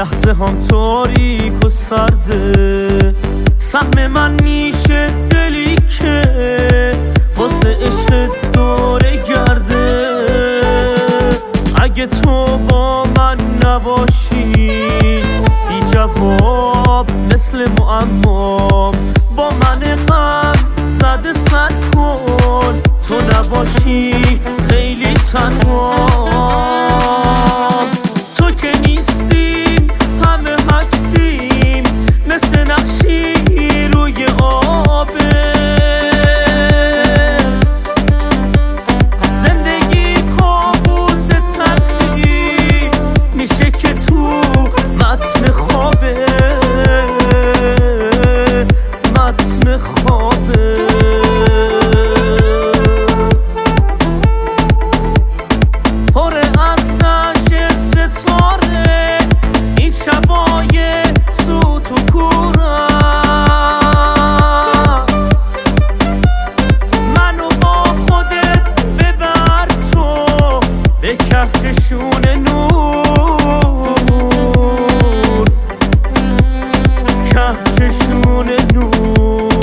لحظه هم تاریک و سرده، سهم من میشه دلی که واسه عشق دوره گرده. اگه تو با من نباشی بی جواب مثل معمام، با من غم زده سر کن، تو نباشی خیلی تنها. تو که نیستیم همه هستیم، مثل نقشی روی آبه. زندگی کابوس تلخی میشه که تو متن خوابه، متن خوابه. پره از نشه ستاره این شبای سوت و کورم، منو با خودت ببر تو به کهکشون نور، کهکشون نور.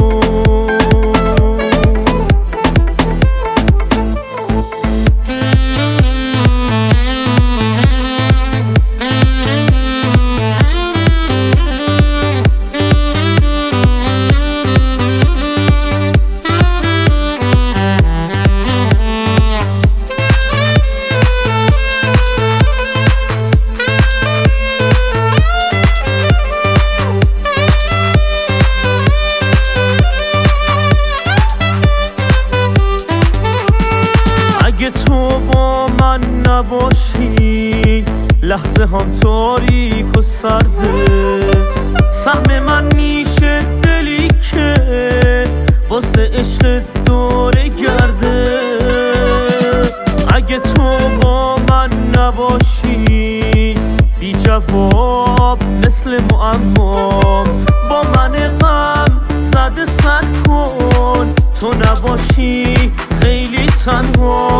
اگه تو با من نباشی لحظه هم تاریک و سرده، سهم من میشه دلی که واسه عشق دوره گرده. اگه تو با من نباشی بی جواب مثل معمام، با من غم زده سر کن، تو نباشی خیلی تنها.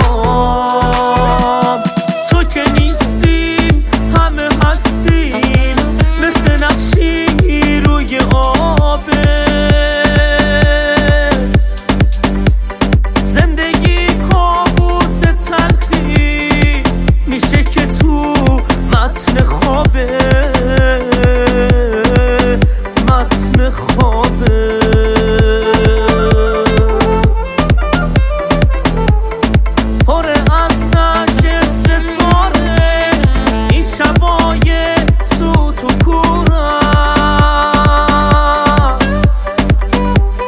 تو که نیستیم همه هستیم، مثل نقشی روی آبه. زندگی کابوس تلخی میشه که تو متن خوابه، متن خوابه. پره از نشه ستاره این شبای سوت و کورم،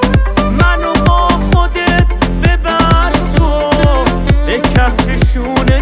منو با خودت ببر تو به کهکشون